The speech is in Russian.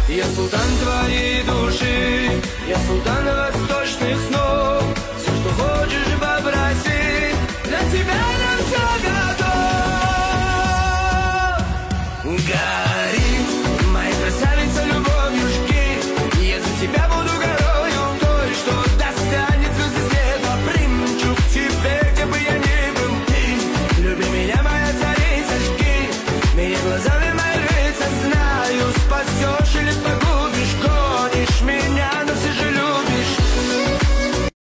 Я султан твоей души, я султан восточных снов. Все, что хочешь, попроси, для тебя я все готов.